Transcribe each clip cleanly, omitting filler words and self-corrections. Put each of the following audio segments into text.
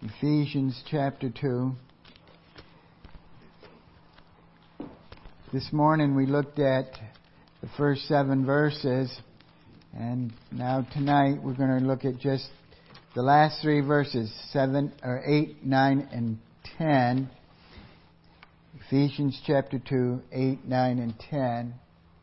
Ephesians chapter 2. This morning we looked at the first 7 verses, and now tonight we're going to look at just the last 3 verses, 8, 9, and 10. Ephesians chapter 2, 8, 9, and 10.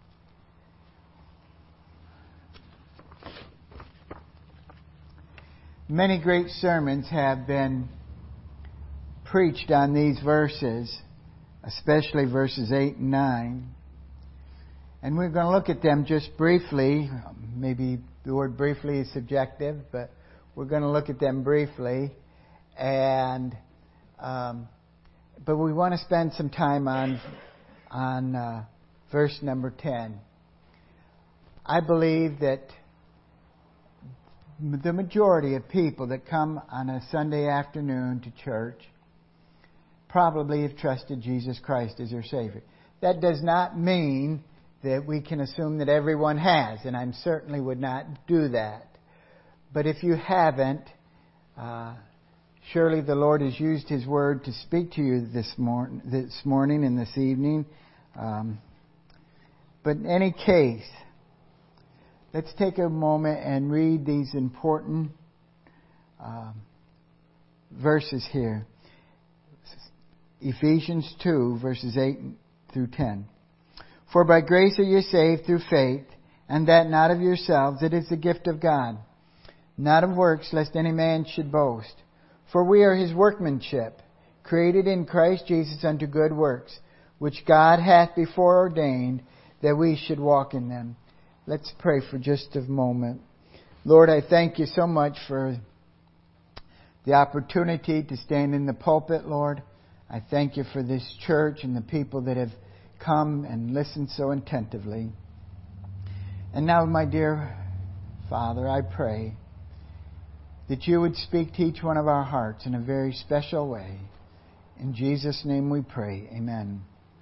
Many great sermons have been preached on these verses, especially verses 8 and 9. And we're going to look at them just briefly. Maybe the word briefly is subjective, but we're going to look at them briefly. And but we want to spend some time on verse number 10. I believe that the majority of people that come on a Sunday afternoon to church probably have trusted Jesus Christ as their Savior. That does not mean that we can assume that everyone has, and I certainly would not do that. But if you haven't, surely the Lord has used His Word to speak to you this morning and this evening. But in any case, let's take a moment and read these important verses here. Ephesians 2, verses 8 through 10. For by grace are you saved through faith, and that not of yourselves, it is the gift of God, not of works, lest any man should boast. For we are His workmanship, created in Christ Jesus unto good works, which God hath before ordained that we should walk in them. Let's pray for just a moment. Lord, I thank You so much for the opportunity to stand in the pulpit, Lord. I thank You for this church and the people that have come and listened so attentively. And now, my dear Father, I pray that You would speak to each one of our hearts in a very special way. In Jesus' name we pray. Amen.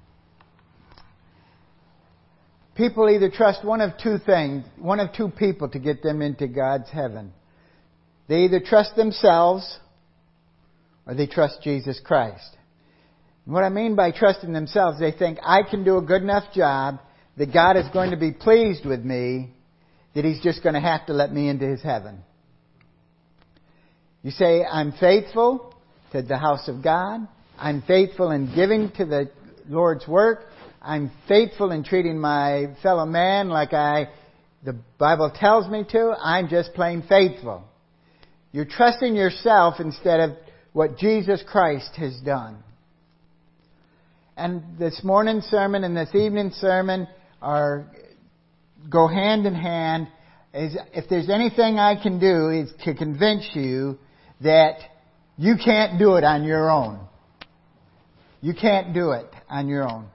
People either trust one of two people to get them into God's heaven. They either trust themselves or they trust Jesus Christ. And what I mean by trusting themselves, they think, I can do a good enough job that God is going to be pleased with me, that He's just going to have to let me into His heaven. You say, I'm faithful to the house of God. I'm faithful in giving to the Lord's work. I'm faithful in treating my fellow man like the Bible tells me to. I'm just plain faithful. You're trusting yourself instead of what Jesus Christ has done. And this morning's sermon and this evening's sermon go hand in hand. If there's anything I can do is to convince you that you can't do it on your own. You can't do it on your own.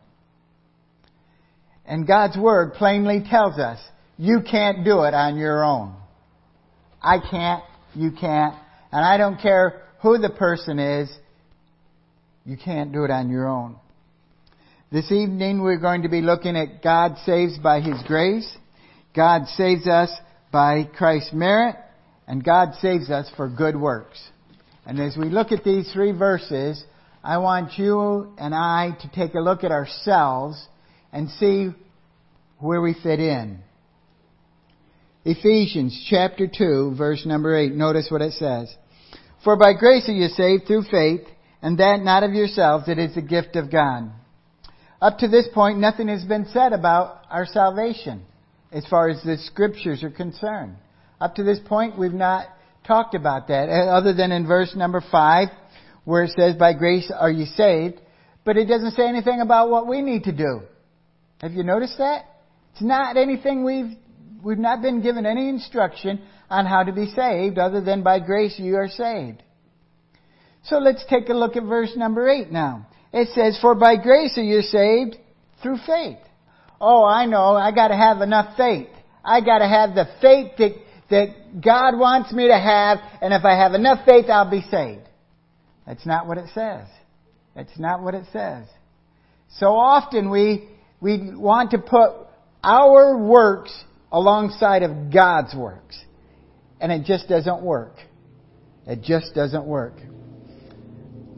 And God's Word plainly tells us, you can't do it on your own. I can't, you can't, and I don't care who the person is, you can't do it on your own. This evening we're going to be looking at God saves by His grace, God saves us by Christ's merit, and God saves us for good works. And as we look at these 3 verses, I want you and I to take a look at ourselves and see where we fit in. Ephesians chapter 2, verse number 8. Notice what it says. For by grace are you saved through faith, and that not of yourselves, it is the gift of God. Up to this point, nothing has been said about our salvation as far as the Scriptures are concerned. Up to this point, we've not talked about that, other than in verse number 5, where it says, by grace are you saved, but it doesn't say anything about what we need to do. Have you noticed that? It's not anything we've not been given any instruction on how to be saved other than by grace you are saved. So let's take a look at verse number 8 now. It says, for by grace are you saved through faith. Oh, I know, I got to have enough faith. I got to have the faith that God wants me to have, and if I have enough faith, I'll be saved. That's not what it says. That's not what it says. So often we want to put our works alongside of God's works. And it just doesn't work. It just doesn't work.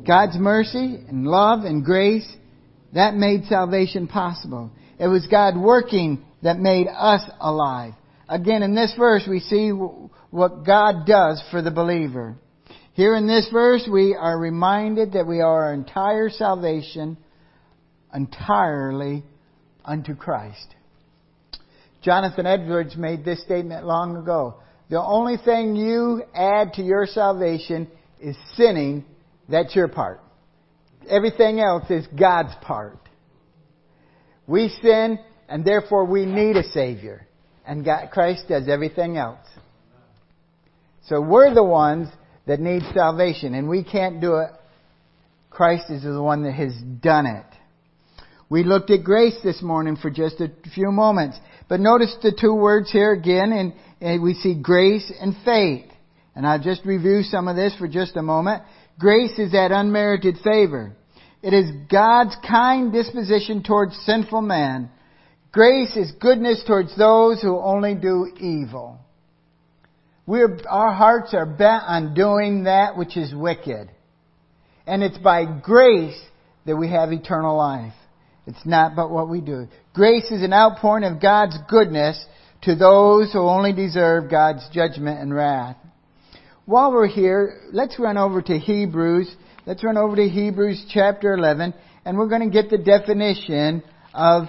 God's mercy and love and grace, that made salvation possible. It was God working that made us alive. Again, in this verse, we see what God does for the believer. Here in this verse, we are reminded that we owe our entire salvation entirely unto Christ. Jonathan Edwards made this statement long ago. The only thing you add to your salvation is sinning. That's your part. Everything else is God's part. We sin, and therefore we need a Savior. And Christ does everything else. So we're the ones that need salvation, and we can't do it. Christ is the one that has done it. We looked at grace this morning for just a few moments. But notice the two words here again, and we see grace and faith. And I'll just review some of this for just a moment. Grace is that unmerited favor. It is God's kind disposition towards sinful man. Grace is goodness towards those who only do evil. Our hearts are bent on doing that which is wicked. And it's by grace that we have eternal life. It's not but what we do. Grace is an outpouring of God's goodness to those who only deserve God's judgment and wrath. While we're here, let's run over to Hebrews. Let's run over to Hebrews chapter 11, and we're going to get the definition of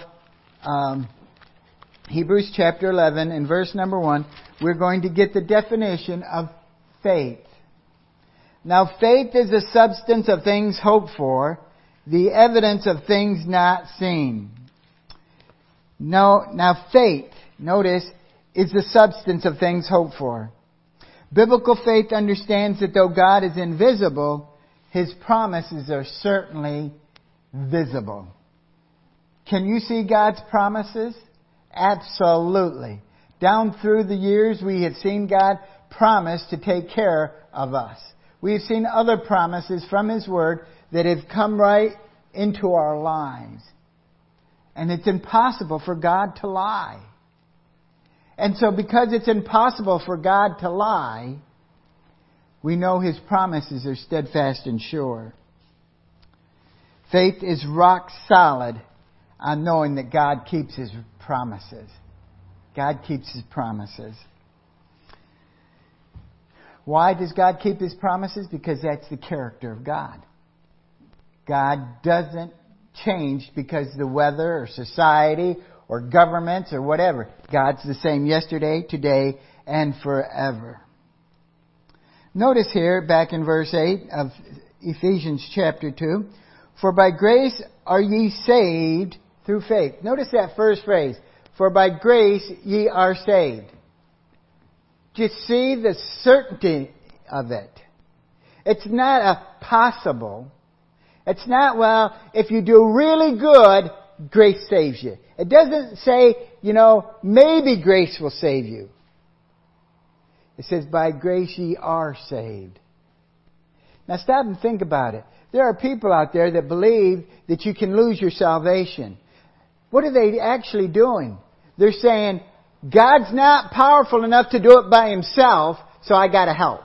Hebrews chapter 11 and verse number 1. We're going to get the definition of faith. Now, faith is the substance of things hoped for, the evidence of things not seen. Now faith, notice, is the substance of things hoped for. Biblical faith understands that though God is invisible, His promises are certainly visible. Can you see God's promises? Absolutely. Down through the years, we have seen God promise to take care of us. We have seen other promises from His Word that have come right into our lives. And it's impossible for God to lie. And so because it's impossible for God to lie, we know His promises are steadfast and sure. Faith is rock solid on knowing that God keeps His promises. God keeps His promises. Why does God keep His promises? Because that's the character of God. God doesn't change because the weather or society or governments or whatever. God's the same yesterday, today, and forever. Notice here, back in verse 8 of Ephesians chapter 2, for by grace are ye saved through faith. Notice that first phrase, for by grace ye are saved. Just see the certainty of it. It's not a possible. It's not, well, if you do really good, grace saves you. It doesn't say, maybe grace will save you. It says, by grace ye are saved. Now stop and think about it. There are people out there that believe that you can lose your salvation. What are they actually doing? They're saying, God's not powerful enough to do it by Himself, so I got to help.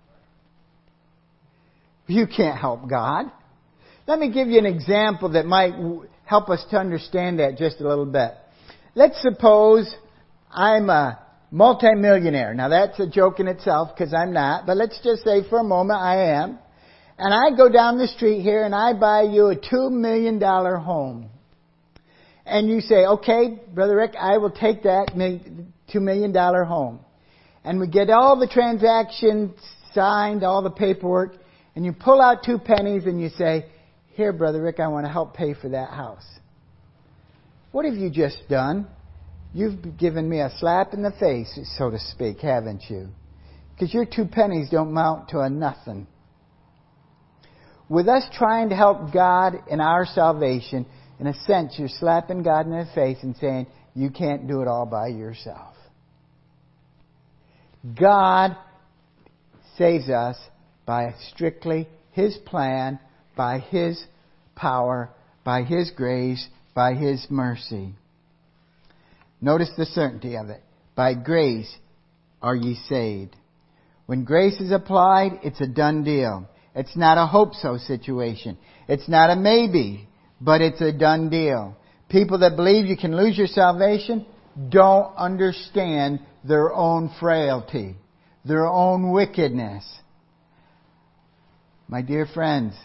You can't help God. Let me give you an example that might help us to understand that just a little bit. Let's suppose I'm a multimillionaire. Now that's a joke in itself because I'm not, but let's just say for a moment I am. And I go down the street here and I buy you a $2 million home. And you say, okay, Brother Rick, I will take that $2 million home. And we get all the transactions signed, all the paperwork, and you pull out 2 pennies and you say, here, Brother Rick, I want to help pay for that house. What have you just done? You've given me a slap in the face, so to speak, haven't you? Because your 2 pennies don't amount to a nothing. With us trying to help God in our salvation, in a sense, you're slapping God in the face and saying, you can't do it all by yourself. God saves us by strictly His plan, by His power, by His grace, by His mercy. Notice the certainty of it. By grace are ye saved. When grace is applied, it's a done deal. It's not a hope-so situation. It's not a maybe, but it's a done deal. People that believe you can lose your salvation don't understand their own frailty, their own wickedness. My dear friends,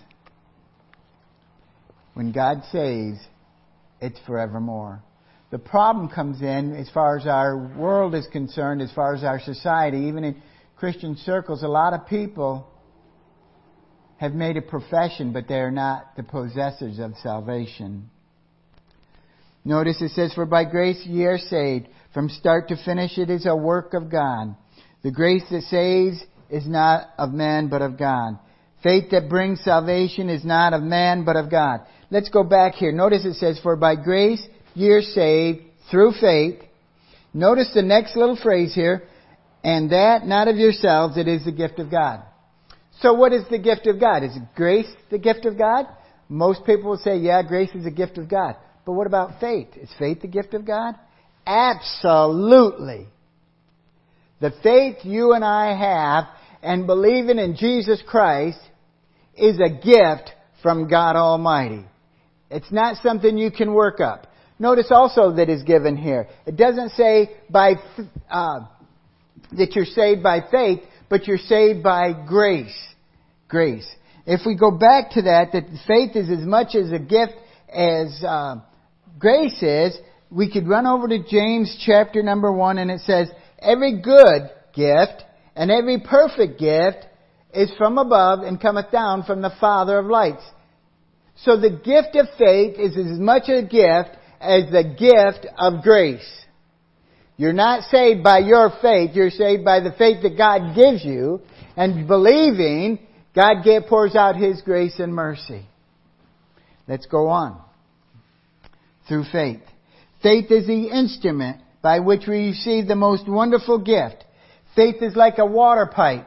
when God saves, it's forevermore. The problem comes in as far as our world is concerned, as far as our society, even in Christian circles, a lot of people have made a profession, but they are not the possessors of salvation. Notice it says, "For by grace ye are saved." From start to finish, it is a work of God. The grace that saves is not of man, but of God. Faith that brings salvation is not of man, but of God. Let's go back here. Notice it says, "For by grace ye are saved through faith." Notice the next little phrase here, "and that not of yourselves, it is the gift of God." So what is the gift of God? Is grace the gift of God? Most people will say, yeah, grace is a gift of God. But what about faith? Is faith the gift of God? Absolutely. The faith you and I have and believing in Jesus Christ is a gift from God Almighty. It's not something you can work up. Notice also that is given here. It doesn't say that you're saved by faith, but you're saved by grace. Grace. If we go back to that faith is as much as a gift as grace is, we could run over to James chapter number 1, and it says, "Every good gift and every perfect gift is from above and cometh down from the Father of lights." So the gift of faith is as much a gift as the gift of grace. You're not saved by your faith. You're saved by the faith that God gives you. And believing, God pours out His grace and mercy. Let's go on. Through faith. Faith is the instrument by which we receive the most wonderful gift. Faith is like a water pipe.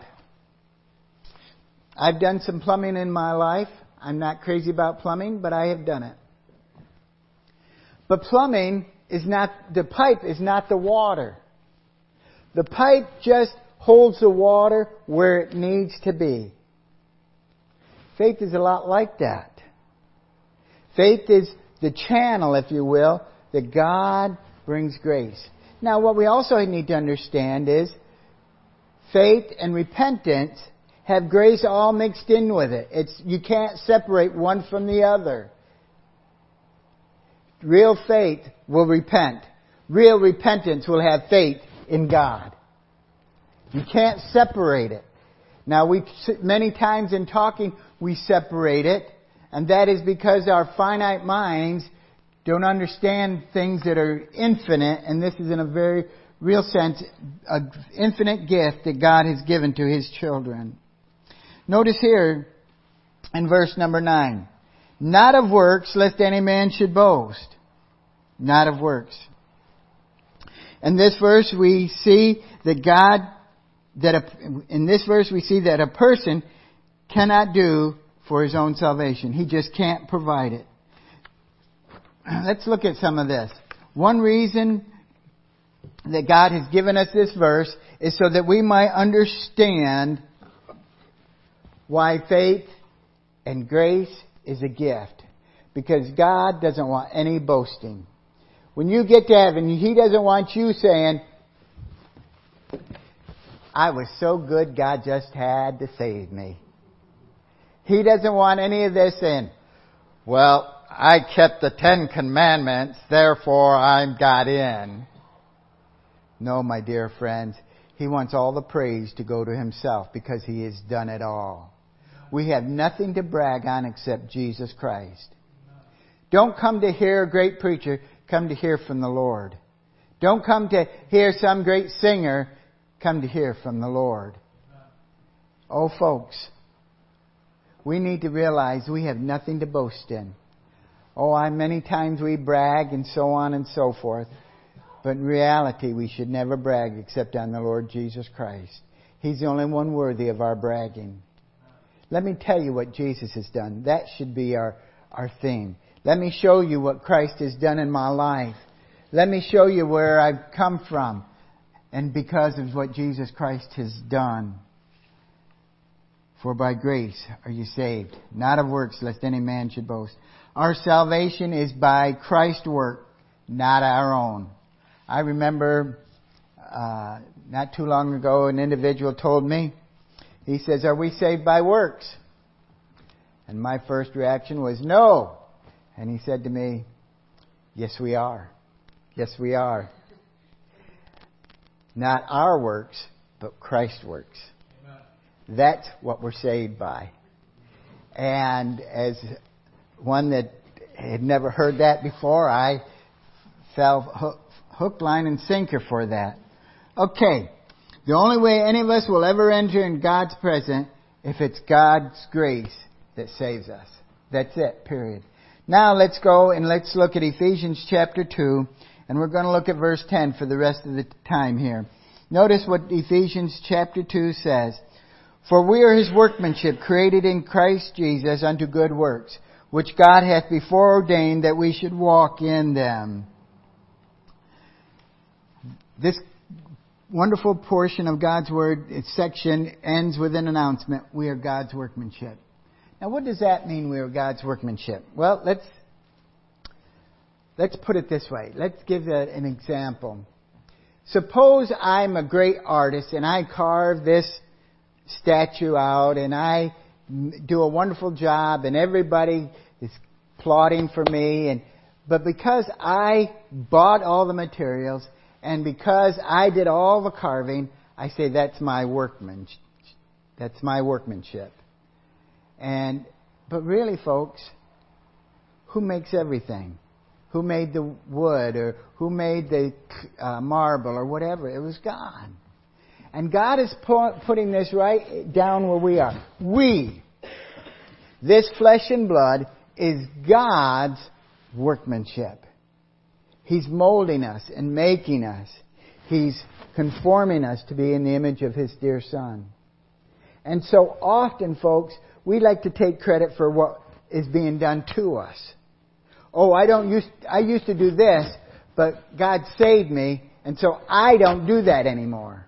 I've done some plumbing in my life. I'm not crazy about plumbing, but I have done it. But plumbing is not, the pipe is not the water. The pipe just holds the water where it needs to be. Faith is a lot like that. Faith is the channel, if you will, that God brings grace. Now, what we also need to understand is faith and repentance have grace all mixed in with it. You can't separate one from the other. Real faith will repent. Real repentance will have faith in God. You can't separate it. Now, many times in talking, we separate it, and that is because our finite minds don't understand things that are infinite, and this is in a very real sense an infinite gift that God has given to His children. Notice here in verse number 9, "Not of works, lest any man should boast." Not of works. In this verse we see that a person cannot do for his own salvation. He just can't provide it. Let's look at some of this. One reason that God has given us this verse is so that we might understand why faith and grace is a gift. Because God doesn't want any boasting. When you get to heaven, He doesn't want you saying, "I was so good, God just had to save me." He doesn't want any of this saying, "Well, I kept the 10 Commandments, therefore I got in." No, my dear friends. He wants all the praise to go to Himself because He has done it all. We have nothing to brag on except Jesus Christ. Don't come to hear a great preacher. Come to hear from the Lord. Don't come to hear some great singer. Come to hear from the Lord. Oh, folks, we need to realize we have nothing to boast in. Many times we brag and so on and so forth. But in reality, we should never brag except on the Lord Jesus Christ. He's the only one worthy of our bragging. Let me tell you what Jesus has done. That should be our theme. Let me show you what Christ has done in my life. Let me show you where I've come from. And because of what Jesus Christ has done. For by grace are you saved, not of works, lest any man should boast. Our salvation is by Christ's work, not our own. I remember not too long ago an individual told me, he says, "Are we saved by works?" And my first reaction was, "No." And he said to me, "Yes, we are. Yes, we are. Not our works, but Christ's works. That's what we're saved by." And as one that had never heard that before, I fell hook, line, and sinker for that. Okay. The only way any of us will ever enter in God's presence if it's God's grace that saves us. That's it, period. Now let's go and let's look at Ephesians chapter 2, and we're going to look at verse 10 for the rest of the time here. Notice what Ephesians chapter 2 says. For we are His workmanship, created in Christ Jesus unto good works, which God hath before ordained that we should walk in them. This wonderful portion of God's Word, its section, ends with an announcement. We are God's workmanship. Now what does that mean, we are God's workmanship? Well, let's put it this way. Let's give an example. Suppose I'm a great artist and I carve this statue out and I do a wonderful job and everybody is applauding for me, but because I bought all the materials and because I did all the carving, I say that's my workmanship. That's my workmanship. But really, folks, who makes everything? Who made the wood, or who made the marble, or whatever? It was God. And God is putting this right down where we are. We, this flesh and blood, is God's workmanship. He's molding us and making us. He's conforming us to be in the image of His dear Son. And so often, folks, we like to take credit for what is being done to us. Oh, I used to do this, but God saved me, and so I don't do that anymore.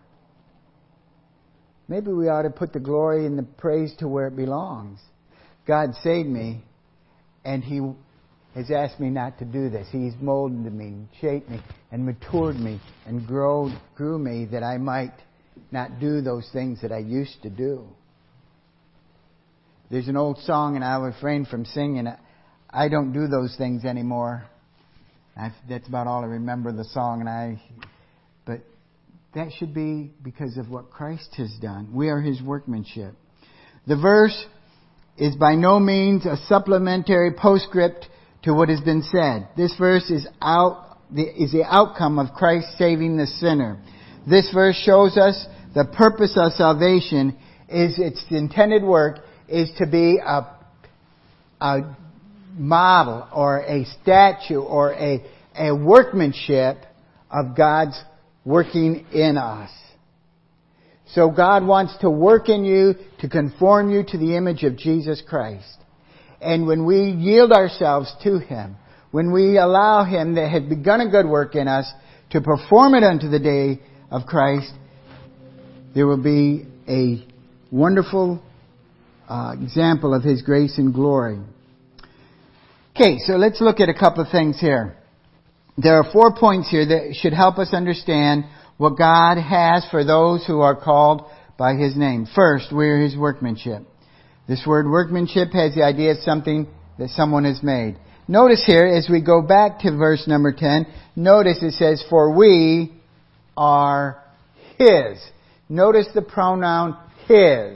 Maybe we ought to put the glory and the praise to where it belongs. God saved me, and He has asked me not to do this. He's molded me, shaped me, and matured me, and grew me that I might not do those things that I used to do. There's an old song, and I refrain from singing it. I don't do those things anymore. That's about all I remember the song, but that should be because of what Christ has done. We are His workmanship. The verse is by no means a supplementary postscript to what has been said. This verse is the outcome of Christ saving the sinner. This verse shows us the purpose of salvation is its intended work is to be a model or a statue or a workmanship of God's working in us. So God wants to work in you to conform you to the image of Jesus Christ. And when we yield ourselves to Him, when we allow Him that has begun a good work in us to perform it unto the day of Christ, there will be a wonderful example of His grace and glory. Okay, so let's look at a couple of things here. There are 4 points here that should help us understand what God has for those who are called by His name. First, we are His workmanship. This word workmanship has the idea of something that someone has made. Notice here, as we go back to verse number 10, notice it says, for we are His. Notice the pronoun His.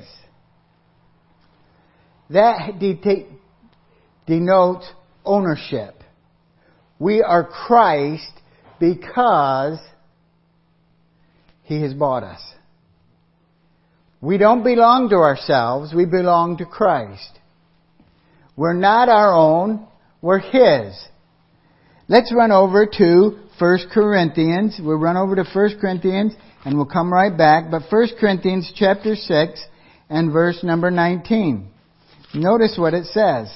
That denotes ownership. We are Christ because He has bought us. We don't belong to ourselves. We belong to Christ. We're not our own. We're His. Let's run over to 1 Corinthians. We'll run over to 1 Corinthians and we'll come right back. But 1 Corinthians chapter 6 and verse number 19. Notice what it says.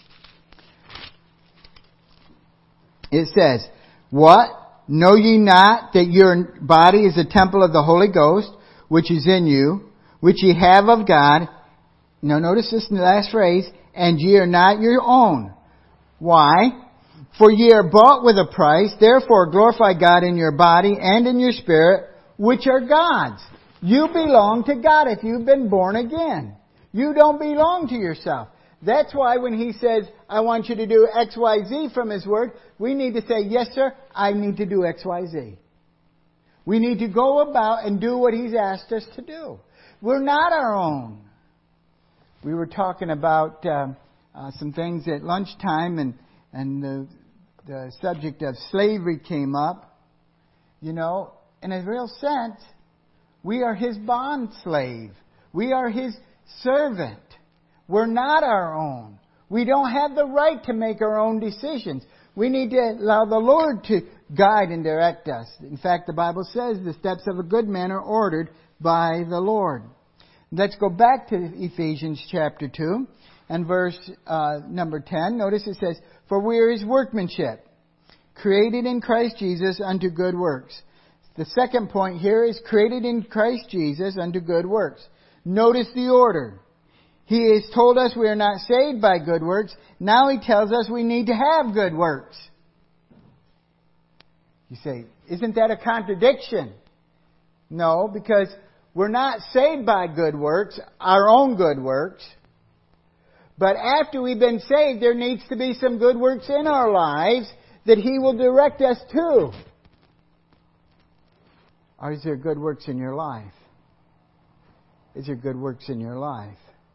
It says, what? Know ye not that your body is a temple of the Holy Ghost, which is in you, which ye have of God, Now notice this in the last phrase, and ye are not your own. Why? For ye are bought with a price, therefore glorify God in your body and in your spirit, which are God's. You belong to God if you've been born again. You don't belong to yourself. That's why when He says, I want you to do X, Y, Z from His Word, we need to say, yes sir, I need to do X, Y, Z. We need to go about and do what He's asked us to do. We're not our own. We were talking about some things at lunchtime, and the subject of slavery came up. You know, in a real sense, we are His bond slave. We are His servant. We're not our own. We don't have the right to make our own decisions. We need to allow the Lord to guide and direct us. In fact, the Bible says the steps of a good man are ordered by the Lord. Let's go back to Ephesians chapter 2 and verse number 10. Notice it says, for we are His workmanship, created in Christ Jesus unto good works. The second point here is created in Christ Jesus unto good works. Notice the order. He has told us we are not saved by good works. Now He tells us we need to have good works. You say, isn't that a contradiction? No, because we're not saved by good works, our own good works. But after we've been saved, there needs to be some good works in our lives that He will direct us to. Or is there good works in your life? Is there good works in your life?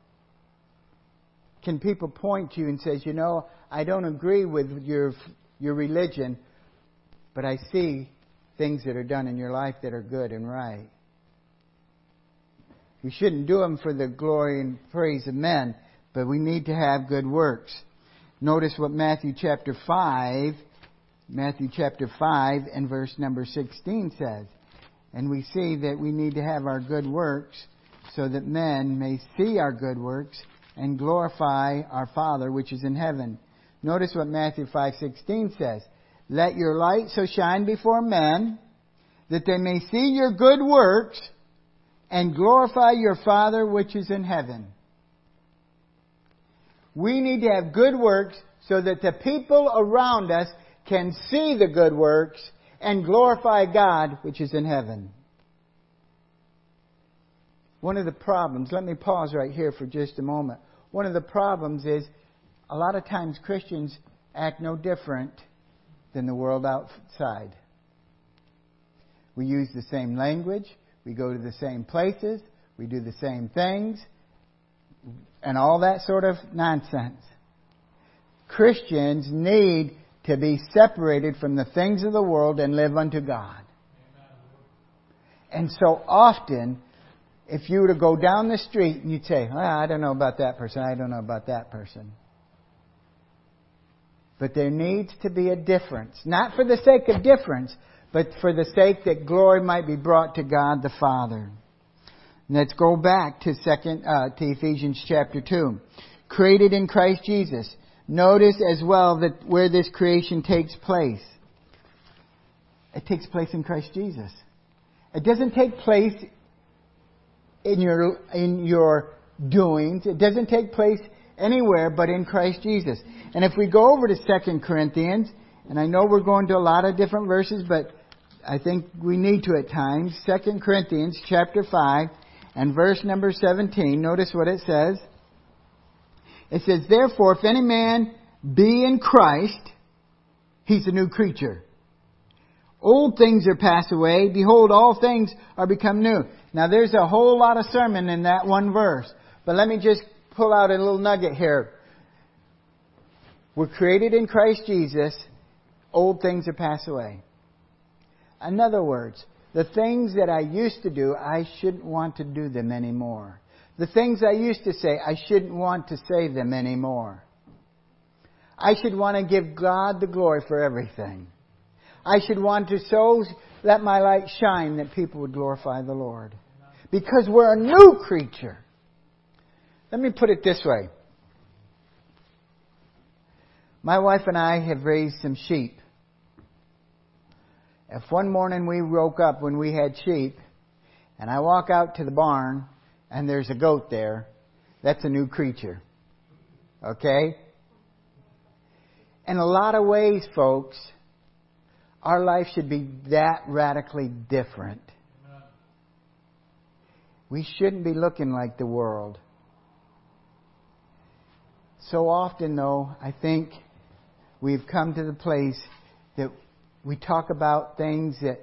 Can people point to you and say, you know, I don't agree with your religion, but I see things that are done in your life that are good and right. We shouldn't do them for the glory and praise of men, but we need to have good works. Notice what Matthew chapter 5 and verse number 16 says. And we see that we need to have our good works so that men may see our good works and glorify our Father which is in heaven. Notice what Matthew 5:16 says. Let your light so shine before men that they may see your good works and glorify your Father which is in heaven. We need to have good works so that the people around us can see the good works and glorify God which is in heaven. One of the problems, let me pause right here for just a moment. One of the problems is a lot of times Christians act no different than the world outside. We use the same language, we go to the same places, we do the same things, and all that sort of nonsense. Christians need to be separated from the things of the world and live unto God. And so often, if you were to go down the street and you'd say, I don't know about that person, I don't know about that person. But there needs to be a difference. Not for the sake of difference, but for the sake that glory might be brought to God the Father. Let's go back to Ephesians chapter 2. Created in Christ Jesus. Notice as well that where this creation takes place. It takes place in Christ Jesus. It doesn't take place in your doings. It doesn't take place anywhere but in Christ Jesus. And if we go over to 2 Corinthians, and I know we're going to a lot of different verses, but I think we need to at times. 2 Corinthians chapter 5 and verse number 17. Notice what it says. It says, therefore, if any man be in Christ, he's a new creature. Old things are passed away. Behold, all things are become new. Now, there's a whole lot of sermon in that one verse. But let me just pull out a little nugget here. We're created in Christ Jesus. Old things are passed away. In other words, the things that I used to do, I shouldn't want to do them anymore. The things I used to say, I shouldn't want to say them anymore. I should want to give God the glory for everything. I should want to so let my light shine that people would glorify the Lord. Because we're a new creature. Let me put it this way. My wife and I have raised some sheep. If one morning we woke up when we had sheep, and I walk out to the barn, and there's a goat there, that's a new creature. Okay? In a lot of ways, folks, our life should be that radically different. We shouldn't be looking like the world. So often, though, I think we've come to the place that we talk about things that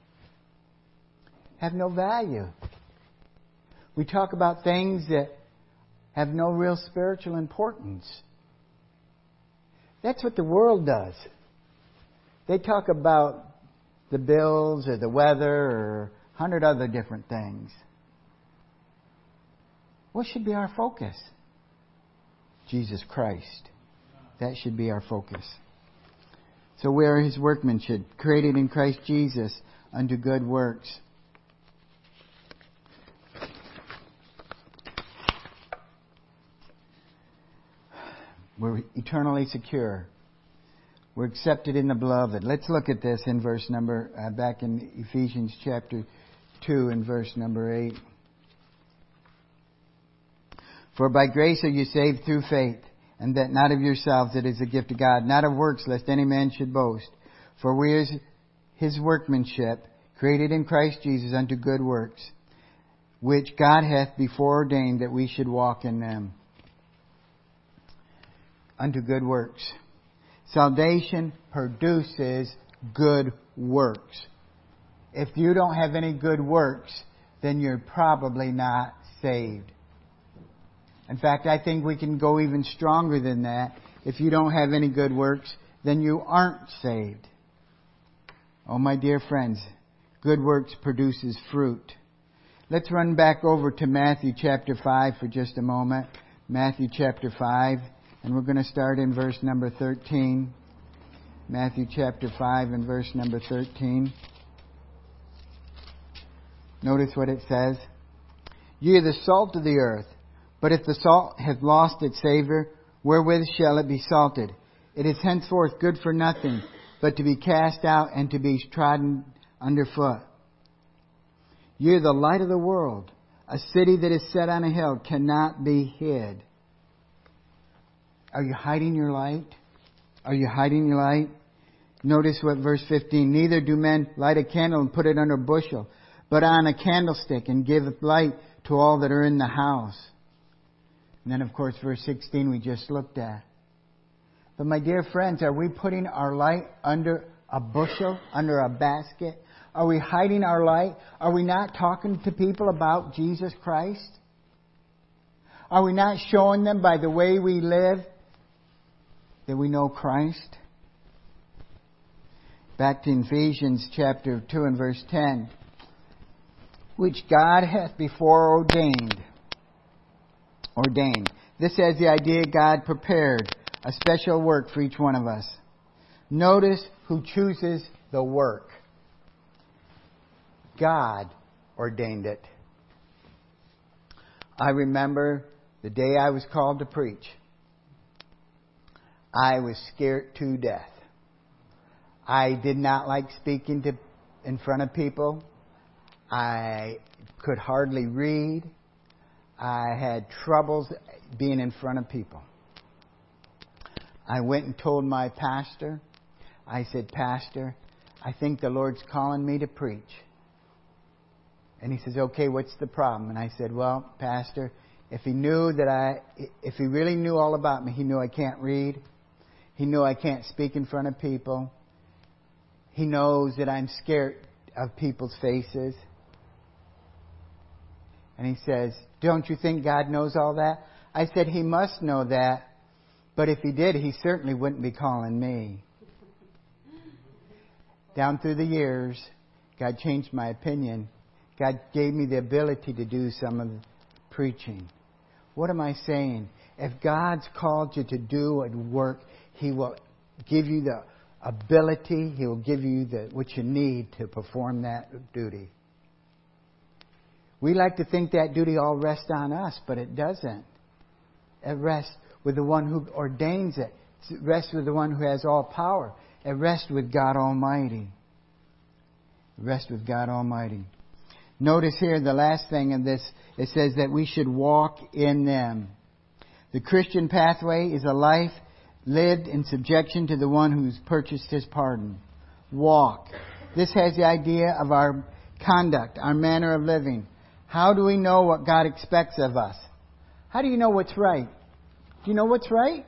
have no value. We talk about things that have no real spiritual importance. That's what the world does. They talk about the bills or the weather or 100 other different things. What should be our focus? Jesus Christ. That should be our focus. So we are His workmanship, created in Christ Jesus unto good works. We're eternally secure. We're accepted in the beloved. Let's look at this in verse number, back in Ephesians chapter 2 and verse number 8. For by grace are you saved through faith, and that not of yourselves, it is a gift of God, not of works, lest any man should boast. For we are His workmanship, created in Christ Jesus unto good works, which God hath before ordained that we should walk in them. Unto good works. Salvation produces good works. If you don't have any good works, then you're probably not saved. In fact, I think we can go even stronger than that. If you don't have any good works, then you aren't saved. Oh, my dear friends, good works produces fruit. Let's run back over to Matthew chapter 5 for just a moment. Matthew chapter 5. And we're going to start in verse number 13. Matthew chapter 5 and verse number 13. Notice what it says. Ye are the salt of the earth. But if the salt hath lost its savour, wherewith shall it be salted? It is henceforth good for nothing, but to be cast out and to be trodden under foot. Ye are the light of the world. A city that is set on a hill cannot be hid. Are you hiding your light? Are you hiding your light? Notice what verse 15. Neither do men light a candle and put it under a bushel, but on a candlestick, and give light to all that are in the house. And then, of course, verse 16 we just looked at. But my dear friends, are we putting our light under a bushel, under a basket? Are we hiding our light? Are we not talking to people about Jesus Christ? Are we not showing them by the way we live that we know Christ? Back to Ephesians chapter 2 and verse 10. Which God hath before ordained. This has the idea God prepared a special work for each one of us. Notice who chooses the work. God ordained it. I remember the day I was called to preach. I was scared to death. I did not like speaking in front of people. I could hardly read. I had troubles being in front of people. I went and told my pastor. I said, Pastor, I think the Lord's calling me to preach. And he says, okay, what's the problem? And I said, well, Pastor, if he really knew all about me, he knew I can't read. He knew I can't speak in front of people. He knows that I'm scared of people's faces. And he says, don't you think God knows all that? I said, He must know that. But if He did, He certainly wouldn't be calling me. Down through the years, God changed my opinion. God gave me the ability to do some of the preaching. What am I saying? If God's called you to do a work, He will give you the ability. He will give you what you need to perform that duty. We like to think that duty all rests on us, but it doesn't. It rests with the one who ordains it. It rests with the one who has all power. It rests with God Almighty. It rests with God Almighty. Notice here the last thing in this, it says that we should walk in them. The Christian pathway is a life lived in subjection to the one who's purchased his pardon. Walk. This has the idea of our conduct, our manner of living. How do we know what God expects of us? How do you know what's right? Do you know what's right?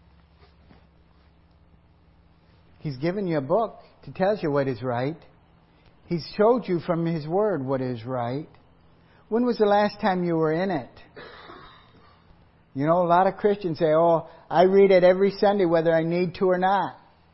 He's given you a book that tells you what is right. He's showed you from His Word what is right. When was the last time you were in it? You know, a lot of Christians say, oh, I read it every Sunday whether I need to or not.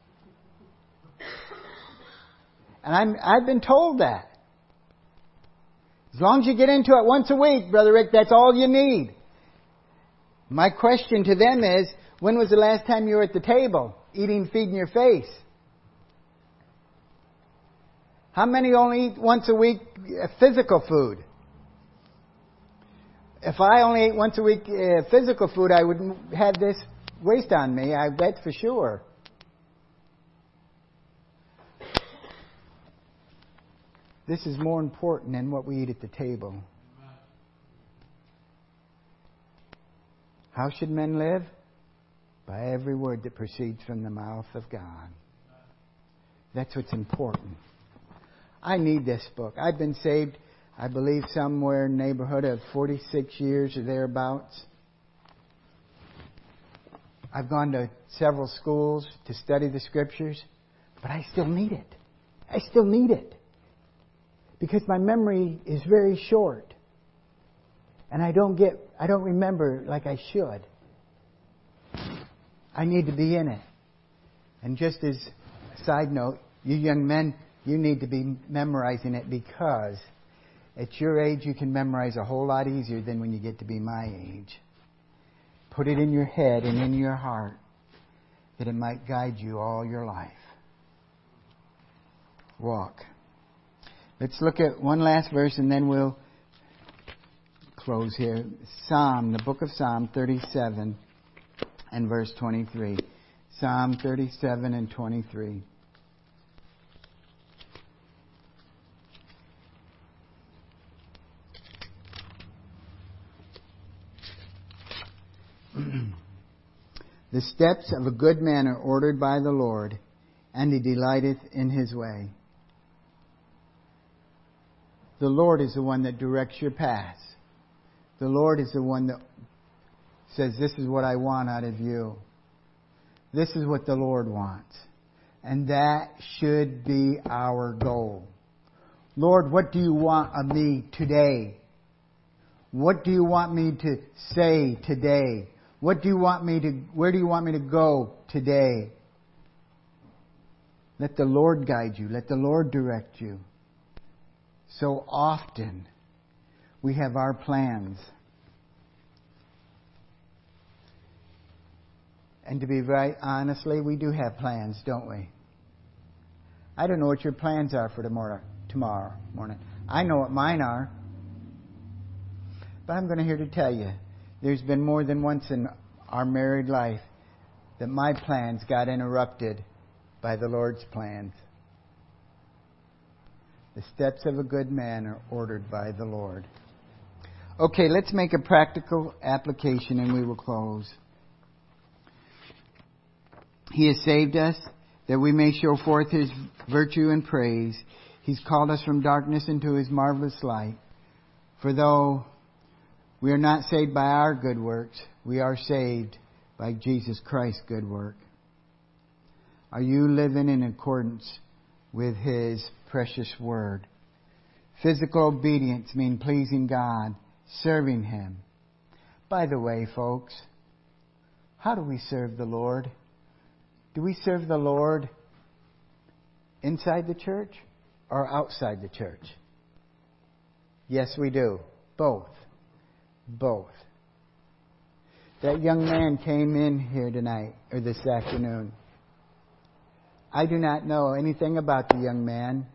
And I've been told that. As long as you get into it once a week, Brother Rick, that's all you need. My question to them is, when was the last time you were at the table, eating, feeding your face? How many only eat once a week physical food? If I only ate once a week physical food, I wouldn't have this waste on me, I bet for sure. This is more important than what we eat at the table. How should men live? By every word that proceeds from the mouth of God. That's what's important. I need this book. I've been saved, I believe, somewhere in the neighborhood of 46 years or thereabouts. I've gone to several schools to study the Scriptures, but I still need it. I still need it. Because my memory is very short. And I don't remember like I should. I need to be in it. And just as a side note, you young men, you need to be memorizing it, because at your age you can memorize a whole lot easier than when you get to be my age. Put it in your head and in your heart that it might guide you all your life. Walk. Let's look at one last verse and then we'll close here. The book of Psalm 37 and verse 23. Psalm 37 and 23. The steps of a good man are ordered by the Lord, and He delighteth in His way. The Lord is the one that directs your paths. The Lord is the one that says, this is what I want out of you. This is what the Lord wants. And that should be our goal. Lord, what do you want of me today? What do you want me to say today? Where do you want me to go today? Let the Lord guide you. Let the Lord direct you. So often we have our plans. And to be right, honestly, we do have plans, don't we? I don't know what your plans are for tomorrow morning. I know what mine are. But I'm going to here to tell you, there's been more than once in our married life that my plans got interrupted by the Lord's plans. The steps of a good man are ordered by the Lord. Okay, let's make a practical application and we will close. He has saved us that we may show forth His virtue and praise. He's called us from darkness into His marvelous light. For though we are not saved by our good works, we are saved by Jesus Christ's good work. Are you living in accordance with His precious Word? Physical obedience means pleasing God, serving Him. By the way, folks, how do we serve the Lord? Do we serve the Lord inside the church or outside the church? Yes, we do. Both. That young man came in here tonight, or this afternoon. I do not know anything about the young man,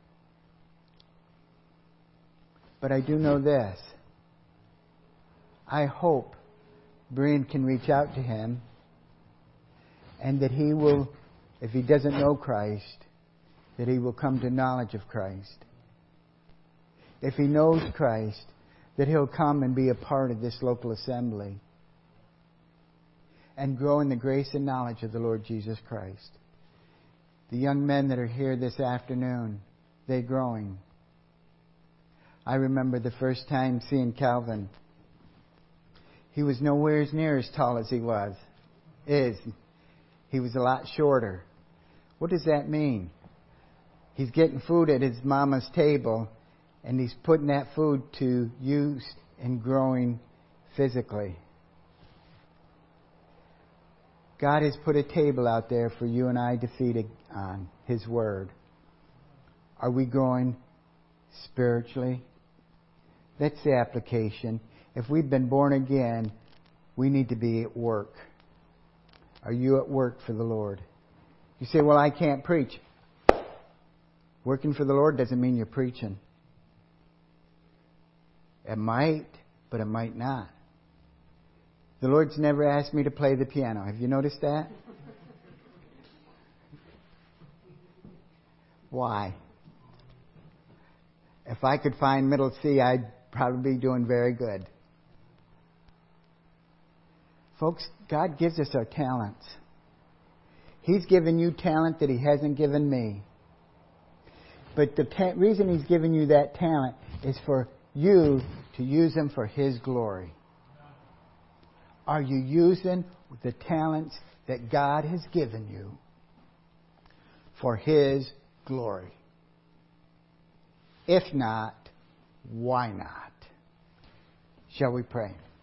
but I do know this. I hope Brian can reach out to him, and that he will, if he doesn't know Christ, that he will come to knowledge of Christ. if he knows Christ, that he'll come and be a part of this local assembly and grow in the grace and knowledge of the Lord Jesus Christ. The young men that are here this afternoon, they're growing. I remember the first time seeing Calvin. He was nowhere near as tall as he is. He was a lot shorter. What does that mean? He's getting food at his mama's table, and he's putting that food to use in growing physically. God has put a table out there for you and I to feed on, His Word. Are we growing spiritually? That's the application. If we've been born again, we need to be at work. Are you at work for the Lord? You say, well, I can't preach. Working for the Lord doesn't mean you're preaching. It might, but it might not. The Lord's never asked me to play the piano. Have you noticed that? Why? If I could find middle C, I'd probably be doing very good. Folks, God gives us our talents. He's given you talent that He hasn't given me. But the reason He's given you that talent is for you to use them for His glory. Are you using the talents that God has given you for His glory? If not, why not? Shall we pray?